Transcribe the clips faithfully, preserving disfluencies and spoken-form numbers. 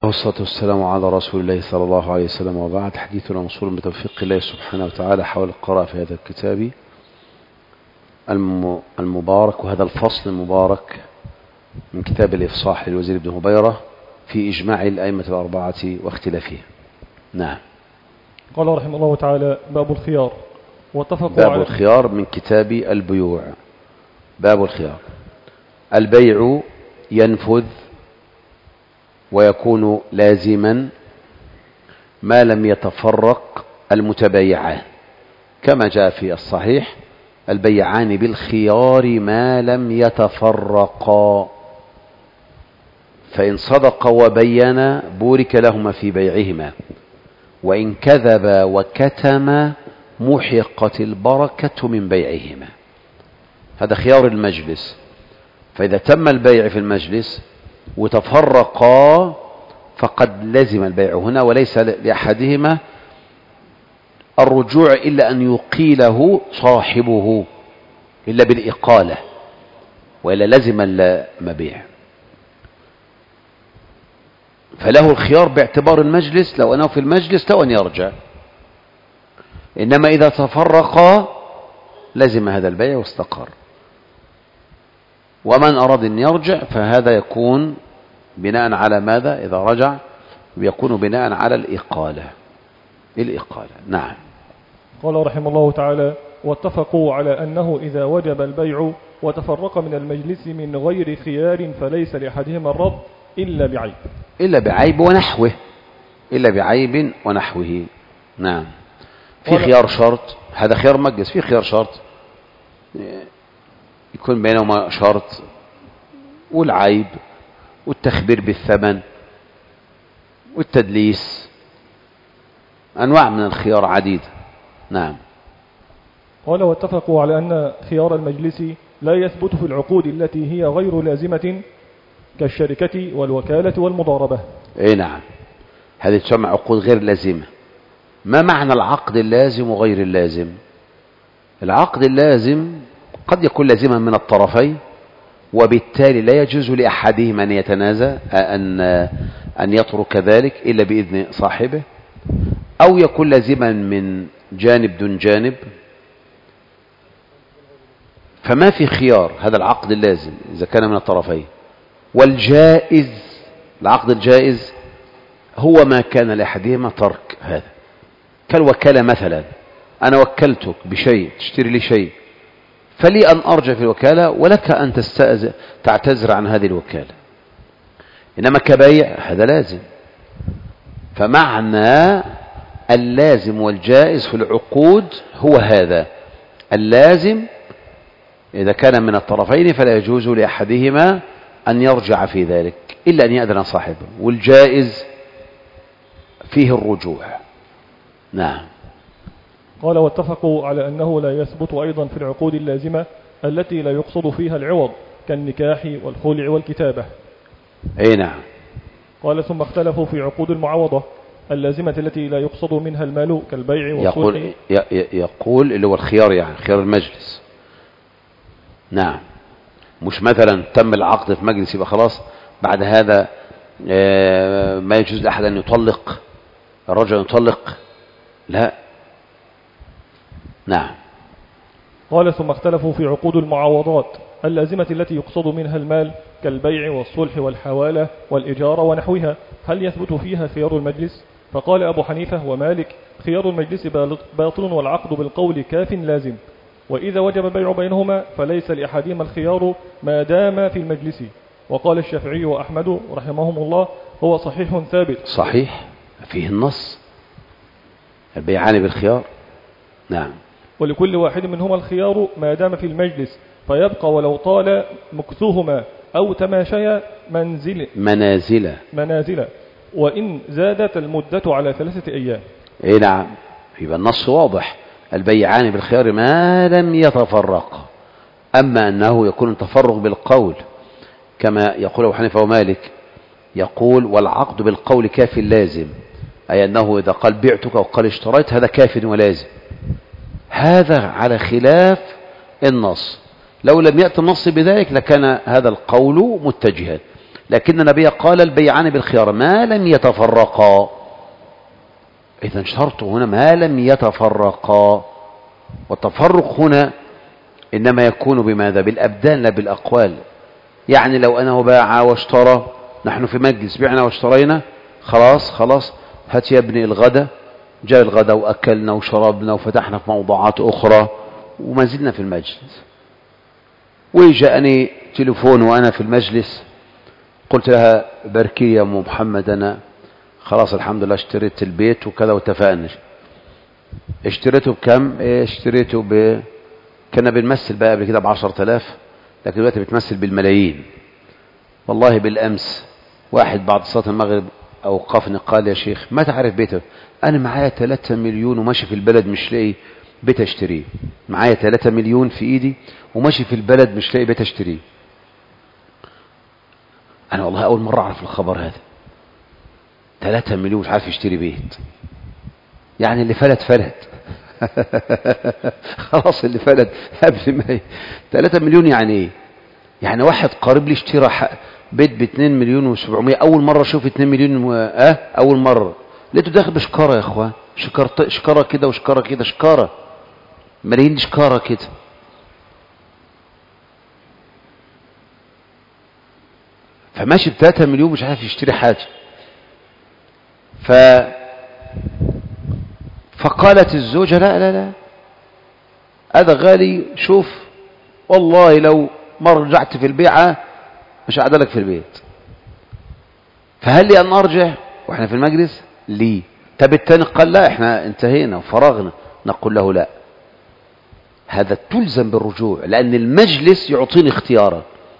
والصلاة والسلام على رسول الله صلى الله عليه وسلم، وبعد. حديثنا موصول بتوفيق الله سبحانه وتعالى حول القراءة في هذا الكتاب المبارك، وهذا الفصل المبارك من كتاب الإفصاح للوزير بن هبيرة في إجماع الأئمة الأربعة واختلافهم. نعم. قال رحمه الله تعالى: باب الخيار. واتفقوا باب على الخيار من كتاب البيوع. باب الخيار: البيع ينفذ ويكون لازما ما لم يتفرق المتبايعان، كما جاء في الصحيح: البيعان بالخيار ما لم يتفرقا، فإن صدق وبين بورك لهما في بيعهما، وإن كذب وكتم محقت البركة من بيعهما. هذا خيار المجلس. فإذا تم البيع في المجلس وتفرقا فقد لزم البيع هنا، وليس لأحدهما الرجوع إلا أن يقيله صاحبه، إلا بالإقالة، وإلا لزم المبيع. فله الخيار باعتبار المجلس، لو أنه في المجلس لو أن يرجع. إنما إذا تفرقا لزم هذا البيع واستقر. ومن أراد أن يرجع فهذا يكون بناء على ماذا؟ إذا رجع يكون بناء على الإقالة. الإقالة. نعم. قال رحمه الله تعالى: واتفقوا على أنه إذا وجب البيع وتفرق من المجلس من غير خيار فليس لأحدهما الرد إلا بعيب. إلا بعيب ونحوه. إلا بعيب ونحوه. نعم. في خيار شرط، هذا خيار مجلس. في خيار شرط يكون بينهما شرط، والعيب، والتخبير بالثمن، والتدليس، أنواع من الخيار عديدة. نعم. قال: واتفقوا على أن خيار المجلس لا يثبت في العقود التي هي غير لازمة كالشركة والوكالة والمضاربة. اي نعم، هذه تسمى عقود غير لازمة. ما معنى العقد اللازم وغير اللازم؟ العقد اللازم قد يكون لازما من الطرفين، وبالتالي لا يجوز لأحدهما أن يتنازع أن أن يترك ذلك إلا بإذن صاحبه، أو يكون لازما من جانب دون جانب، فما في خيار. هذا العقد اللازم إذا كان من الطرفين. والجائز، العقد الجائز هو ما كان لأحدهما ترك هذا، كالوكالة مثلا. أنا وكلتك بشيء تشتري لي شيء، فلي أن أرجع في الوكالة ولك أن تعتذر عن هذه الوكالة. إنما كبيع هذا لازم. فمعنى اللازم والجائز في العقود هو هذا: اللازم إذا كان من الطرفين فلا يجوز لأحدهما أن يرجع في ذلك إلا أن يأذن صاحبه، والجائز فيه الرجوع. نعم. قال: واتفقوا على أنه لا يثبت أيضا في العقود اللازمة التي لا يقصد فيها العوض كالنكاح والخلع والكتابة. أي نعم. قال: ثم اختلفوا في عقود المعوضة اللازمة التي لا يقصد منها المال كالبيع والصلح. يقول, يقول اللي هو الخيار، يعني خيار المجلس. نعم. مش مثلا تم العقد في مجلس يبقى خلاص بعد هذا ما يجوز لأحد أن يطلق، الرجل يطلق، لا. نعم. قال: ثم اختلفوا في عقود المعاوضات اللازمة التي يقصد منها المال كالبيع والصلح والحوالة والإجارة ونحوها، هل يثبت فيها خيار المجلس؟ فقال أبو حنيفة ومالك: خيار المجلس باطل والعقد بالقول كاف لازم، وإذا وجب البيع بينهما فليس لأحدهما الخيار ما دام في المجلس. وقال الشافعي وأحمد رحمهم الله: هو صحيح ثابت. صحيح، فيه النص: البيعان بالخيار. نعم. ولكل واحد منهما الخيار ما دام في المجلس، فيبقى ولو طال مكثوهما أو تماشيا منزل منازل منازل وإن زادت المدة على ثلاثة أيام. اي نعم. يبقى النص واضح: البيعان بالخيار ما لم يتفرق. أما أنه يكون التفرق بالقول كما يقول أبو حنيفة ومالك، يقول: والعقد بالقول كاف لازم، أي أنه إذا قال بعتك وقال اشتريت هذا كاف ولازم. هذا على خلاف النص. لو لم يأتي النص بذلك لكان هذا القول متجها. لكن النبي قال البيعان بالخيار ما لم يتفرقا. إذا شرطه هنا ما لم يتفرقا، والتفرق هنا إنما يكون بماذا؟ بالأبدان لا بالأقوال. يعني لو أنه باع واشترى، نحن في مجلس بعنا واشترينا، خلاص خلاص هات يا ابني الغدا، جاء الغدا وأكلنا وشربنا وفتحنا في موضوعات أخرى وما زلنا في المجلس. وجاءني تليفون وأنا في المجلس، قلت لها باركي يا أم محمد، أنا خلاص الحمد لله اشتريت البيت وكذا واتفقنا. اشتريته بكم؟ اشتريته ب كنا بنمثل بقى قبل كده بعشرة آلاف، لكن دلوقتي بتمثل بالملايين. والله بالأمس واحد بعد صلاة المغرب أوقفني قال يا شيخ ما تعرف بيته؟ أنا معايا ثلاثة مليون وماشي في البلد مش لاقي بيت اشتريه. معايا ثلاثة مليون في إيدي وماشي في البلد مش لاقي بيت اشتريه. أنا والله أول مرة أعرف الخبر هذا. ثلاثة مليون مش عارف يشتري بيت. يعني اللي فلت فلت خلاص اللي فلت قبل ما ثلاثة مليون. يعني ايه؟ يعني واحد قريب لي اشترى بيت ب اثنين مليون وسبعمية. اول مره اشوف اثنين مليون و... اه اول مره لقيته داخل بشكاره يا اخوان، شكاره شكاره كده وشكاره كده، شكاره ملايين شكاره كده. فماشي ب ثلاثة مليون مش عارف يشتري حاجه. ف فقالت الزوجة لا لا لا هذا غالي، شوف والله لو ما رجعت في البيعة مش هعدلك في البيت. فهل لي أن أرجع وإحنا في المجلس؟ لي. طب التاني قال لا إحنا انتهينا وفرغنا. نقول له لا، هذا تلزم بالرجوع لأن المجلس يعطيني اختيارا.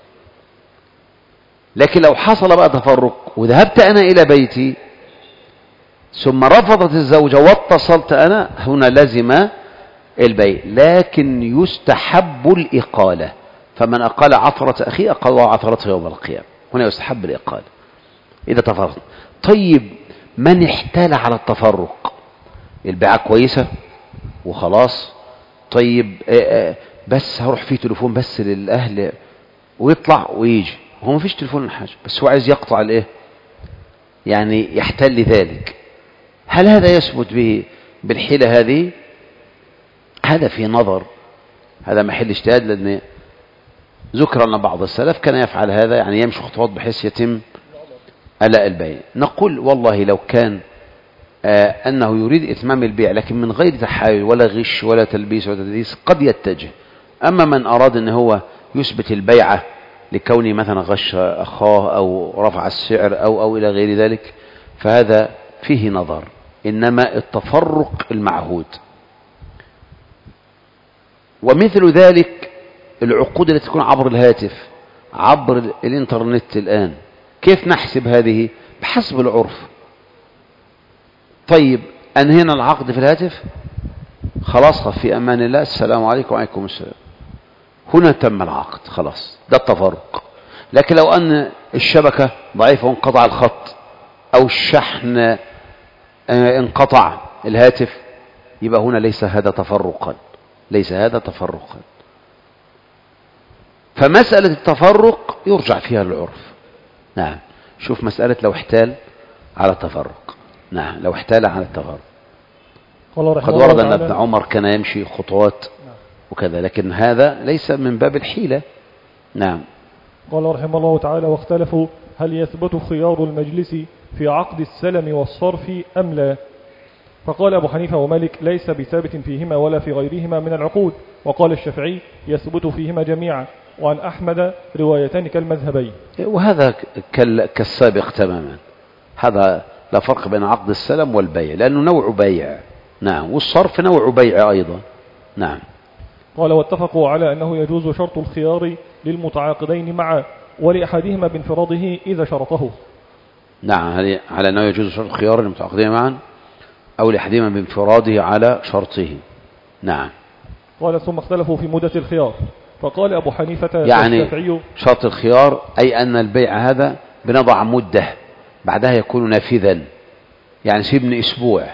لكن لو حصل بقى تفرق وذهبت أنا إلى بيتي ثم رفضت الزوجة واتصلت أنا، هنا لزم البيع. لكن يستحب الإقالة، فمن أقال عثرة أخيه أقال عثرته يوم القيامة. هنا يستحب الإقالة إذا تفرق. طيب من احتال على التفرق؟ البيعة كويسة وخلاص، طيب بس هروح فيه تليفون بس للأهل ويطلع ويجي، هو ما فيش تليفون حاجة، بس هو عايز يقطع الإيه؟ يعني يحتل ذلك. هل هذا يثبت به بالحيلة هذه؟ هذا في نظر، هذا محل اجتهاد، لأن ذكر أن بعض السلف كان يفعل هذا، يعني يمشي خطوات بحيث يتم ألاء البيع. نقول والله لو كان آه أنه يريد إتمام البيع لكن من غير تحايل ولا غش ولا تلبيس ولا تدليس قد يتجه. أما من أراد أن هو يثبت البيعة لكونه مثلا غش أخاه أو رفع السعر أو أو إلى غير ذلك فهذا فيه نظر. إنما التفرق المعهود. ومثل ذلك العقود التي تكون عبر الهاتف عبر الانترنت الآن، كيف نحسب هذه؟ بحسب العرف. طيب أنهينا العقد في الهاتف، خلاص في أمان الله، السلام عليكم وعليكم السلام، هنا تم العقد، خلاص ده التفرق. لكن لو أن الشبكة ضعيفة وانقطع الخط أو الشحن انقطع الهاتف، يبقى هنا ليس هذا تفرقا، ليس هذا تفرقا. فمسألة التفرق يرجع فيها للعرف. نعم. شوف مسألة لو احتال على التفرق. نعم لو احتال على التفرق. قد ورد أن ابن عمر كان يمشي خطوات وكذا، لكن هذا ليس من باب الحيلة. نعم. قال رحمه الله تعالى: واختلفوا هل يثبت خيار المجلس في عقد السلم والصرف أم لا؟ فقال أبو حنيفة ومالك: ليس بثابت فيهما ولا في غيرهما من العقود. وقال الشافعي: يثبت فيهما جميعا. وعن أحمد روايتان كالمذهبين. وهذا كالسابق تماما. هذا لا فرق بين عقد السلم والبيع لأنه نوع بيع. نعم. والصرف نوع بيع أيضا. نعم. قال: واتفقوا على أنه يجوز شرط الخيار للمتعاقدين معا ولأحدهما بانفراده إذا شرطه. نعم على أنه يجوز شرط الخيار للمتعاقدين معا أو لأحدهما بانفراده على شرطه. نعم. قال: ثم اختلفوا في مدة الخيار. فقال أبو حنيفة يعني شرط الخيار أي أن البيع هذا بنضع مدة بعدها يكون نافذا، يعني سيبني أسبوع.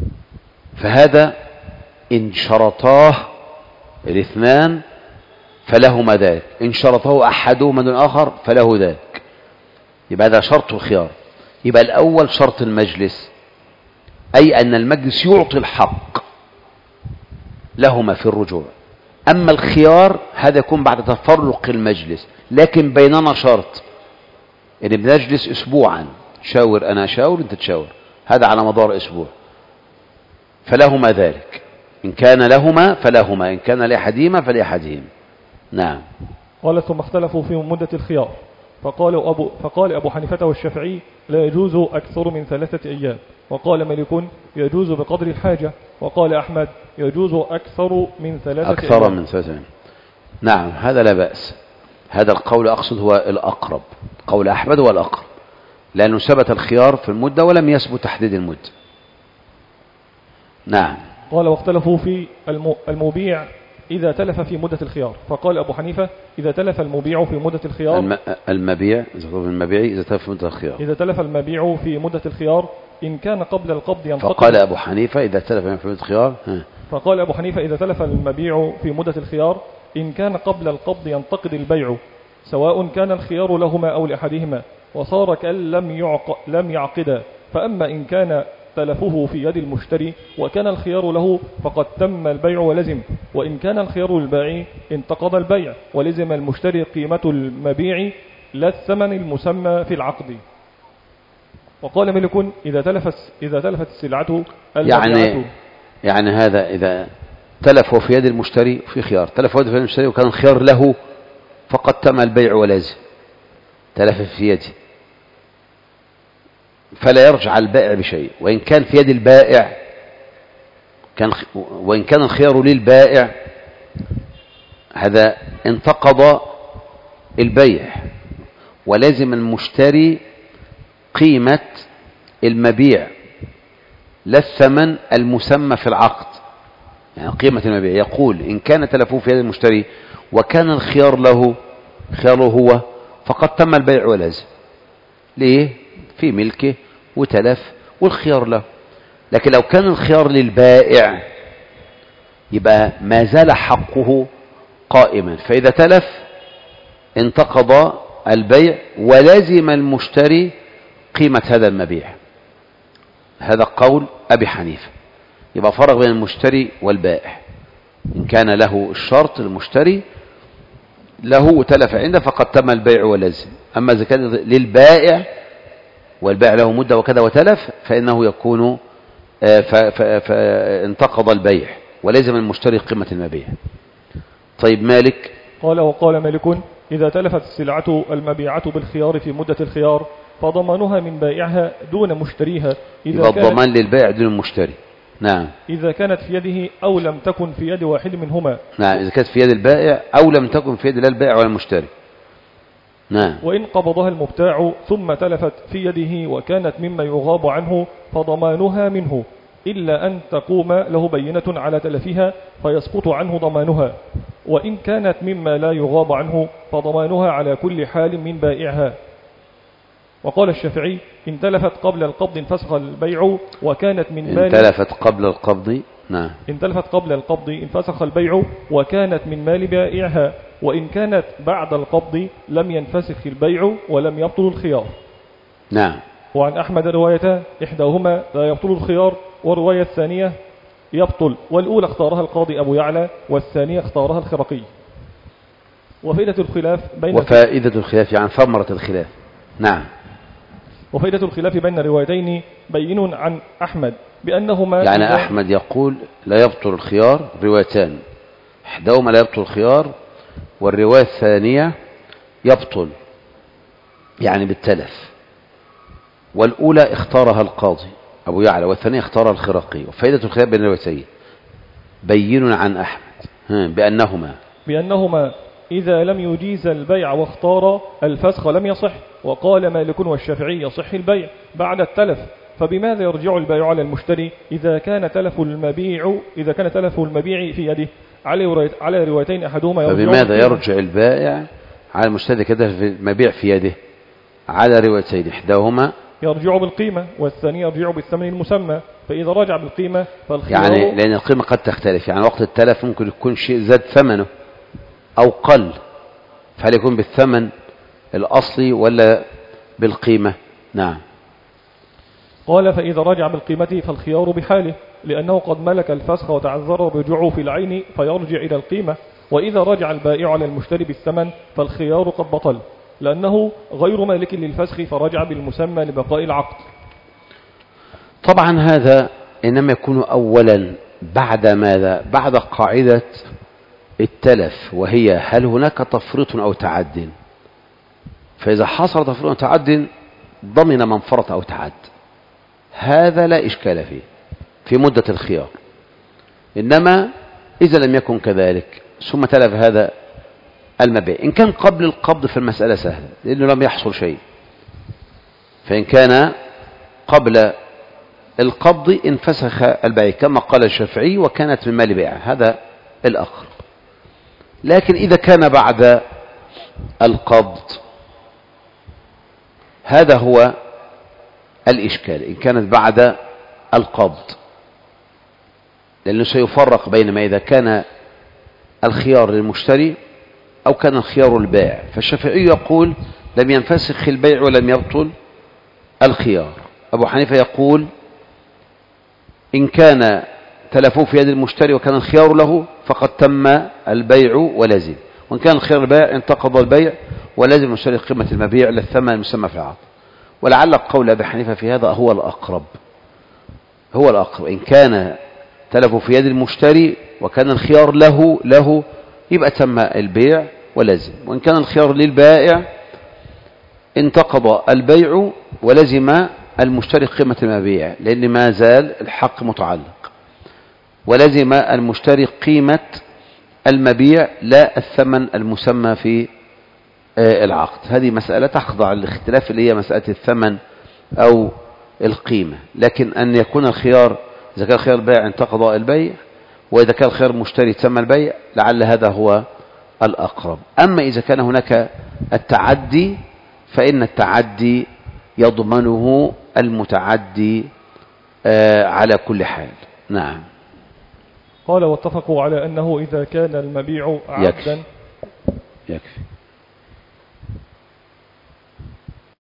فهذا إن شرطاه الاثنان فلهما ذلك، إن شرطه أحدهما دون الآخر فله ذلك. يبقى هذا شرط الخيار. يبقى الأول شرط المجلس، أي أن المجلس يعطي الحق لهما في الرجوع. أما الخيار هذا يكون بعد تفرق المجلس، لكن بيننا شرط إن بنجلس أسبوعا، شاور أنا شاور أنت تشاور، هذا على مدار أسبوع، فلهما ذلك. إن كان لهما فلهما، إن كان لأحدهما فلأحدهم. نعم. قال ثم اختلفوا في مدة الخيار، فقال أبو, فقال أبو حنيفة والشافعي لا يجوز أكثر من ثلاثة أيام، وقال مالك يجوز بقدر الحاجة، وقال أحمد يجوز أكثر من ثلاثة أكثر أيام. من ثلاثة أيام. نعم، هذا لا بأس. هذا القول أقصد هو الأقرب، قول أحمد هو الأقرب، لأنه ثبت الخيار في المدة ولم يثبت تحديد المدة. نعم. قال واختلفوا في المبيع إذا تلف في مدة الخيار، فقال أبو حنيفة إذا تلف المبيع في مدة الخيار الم... المبيع المبيع إذا تلف في مدة الخيار إذا تلف المبيع في مدة الخيار إن كان قبل القبض ينتقد. فقال أبو حنيفة إذا تلف في مدة الخيار ها. فقال أبو حنيفة إذا تلف المبيع في مدة الخيار إن كان قبل القبض ينتقد البيع، سواء كان الخيار لهما أو لأحدهما، وصار كأن لم يعق... لم يعقدا. فأما إن كان تلفه في يد المشتري وكان الخيار له فقد تم البيع ولزم، وإن كان الخيار للبائع انتقض البيع ولزم المشتري قيمة المبيع لا الثمن المسمى في العقد. وقال مالك إذا تلفت إذا تلفت السلعة يعني يعني هذا إذا تلفه في يد المشتري في خيار، تلفه في يد المشتري وكان الخيار له فقد تم البيع ولازم، تلف في يده فلا يرجع البائع بشيء، وإن كان في يد البائع كان وإن كان الخيار للبائع هذا انتقض البيع ولازم المشتري قيمة المبيع لا الثمن المسمى في العقد. يعني قيمة المبيع يقول إن كان تلفه في يد المشتري وكان الخيار له خياره هو فقد تم البيع ولازم. ليه؟ في ملكه وتلف والخيار له. لكن لو كان الخيار للبائع يبقى ما زال حقه قائما، فإذا تلف انتقض البيع ولازم المشتري قيمة هذا المبيع. هذا قول أبي حنيفة. يبقى فرق بين المشتري والبائع، إن كان له الشرط المشتري له وتلف عنده فقد تم البيع ولازم. أما إذا كان للبائع والبائع له مدة وكذا وتلف فإنه يكون فانتقض البيع ولازم المشتري قيمة المبيع. طيب مالك قال وقال مالك إذا تلفت السلعة المبيعة بالخيار في مدة الخيار فضمانها من بائعها دون مشتريها. إذا الضمان للبائع دون المشتري. نعم. إذا كانت في يده أو لم تكن في يد واحد منهما. نعم، إذا كانت في يد البائع أو لم تكن في يد لا البائع ولا المشتري. نعم. وإن قبضها المبتاع ثم تلفت في يده وكانت مما يغاب عنه فضمانها منه، إلا أن تقوم له بينة على تلفها فيسقط عنه ضمانها، وإن كانت مما لا يغاب عنه فضمانها على كل حال من بائعها. وقال الشافعي إن تلفت قبل القبض انفسخ البيع وكانت من مال. إن تلفت قبل القبض. نعم. إن تلفت قبل القبض انفسخ البيع وكانت من مال بائعها، وإن كانت بعد القبض لم ينفسخ البيع ولم يبطل الخيار. نعم. وعن أحمد روايتان إحداهما لا يبطل الخيار والرواية الثانية يبطل، والأولى اختارها القاضي أبو يعلى والثانية اختارها الخرقي. وفائدة الخلاف بين وفائدة الخلاف يعني ثمرة الخلاف. نعم. وفائدة الخلاف بين الروايتين بين عن أحمد بأنهما يعني أحمد يقول لا يبطل الخيار روايتان، إحداهما لا يبطل الخيار والرواية الثانية يبطل يعني بالتلف، والأولى اختارها القاضي أبو يعلى والثانية اختارها الخرقي. وفائدة الخلاف بين الروايتين بين عن أحمد بأنهما بأنهما إذا لم يجيز البيع واختار الفسخ لم يصح. وقال مالك والشافعي يصح البيع بعد التلف، فبماذا يرجع البيع على المشتري إذا كان تلف المبيع إذا كان تلف المبيع في يده على على روايتين أحدهما يرجع. فبماذا يرجع البائع على المشتري كده في المبيع في يده على روايتين، إحداهما يرجع بالقيمة والثاني يرجع بالثمن المسمى. فإذا رجع بالقيمة فالخيار يعني لأن القيمة قد تختلف، يعني وقت التلف ممكن يكون شيء زاد ثمنه أو قل، فهل يكون بالثمن الأصلي ولا بالقيمة؟ نعم. قال فإذا رجع بالقيمة فالخيار بحاله، لأنه قد ملك الفسخ وتعذر برجوعه في العين فيرجع إلى القيمة. وإذا رجع البائع على المشتري بالثمن فالخيار قد بطل، لأنه غير مالك للفسخ فرجع بالمسمى لبقاء العقد. طبعا هذا إنما يكون أولا بعد ماذا؟ بعد قاعدة التلف، وهي هل هناك تفريط أو تعد؟ فإذا حصل تفريط أو تعد ضمن من فرط أو تعد، هذا لا إشكال فيه في مدة الخيار. إنما إذا لم يكن كذلك ثم تلف هذا المبيع، إن كان قبل القبض فالمسألة سهلة لأنه لم يحصل شيء، فإن كان قبل القبض انفسخ البيع كما قال الشافعي وكانت من مال بيع، هذا الأقرب. لكن إذا كان بعد القبض هذا هو الإشكال، إن كانت بعد القبض، لأنه سيفرق بين ما إذا كان الخيار للمشتري أو كان الخيار البائع. فالشافعي يقول لم ينفسخ البيع ولم يبطل الخيار. أبو حنيفة يقول إن كان تلفوه في يد المشتري وكان الخيار له فقد تم البيع ولازم، وإن كان الخيار البائع انتقض البيع ولازم المشتري قيمة المبيع للثمن المسمى في العقد. ولعل قول أبي حنيفة في هذا هو الأقرب، هو الأقرب. إن كان تلفه في يد المشتري وكان الخيار له له يبقى تم البيع ولازم، وإن كان الخيار للبائع انتقض البيع ولزم المشتري قيمة المبيع، لأن ما زال الحق متعلق، ولزم المشتري قيمة المبيع لا الثمن المسمى في العقد. هذه مسألة تخضع للاختلاف اللي هي مسألة الثمن أو القيمة. لكن أن يكون الخيار إذا كان الخيار البائع انتقض البيع، وإذا كان الخيار المشتري تم البيع، لعل هذا هو الأقرب. أما إذا كان هناك التعدي فإن التعدي يضمنه المتعدي على كل حال. نعم. قال واتفقوا على أنه إذا كان المبيع عبدا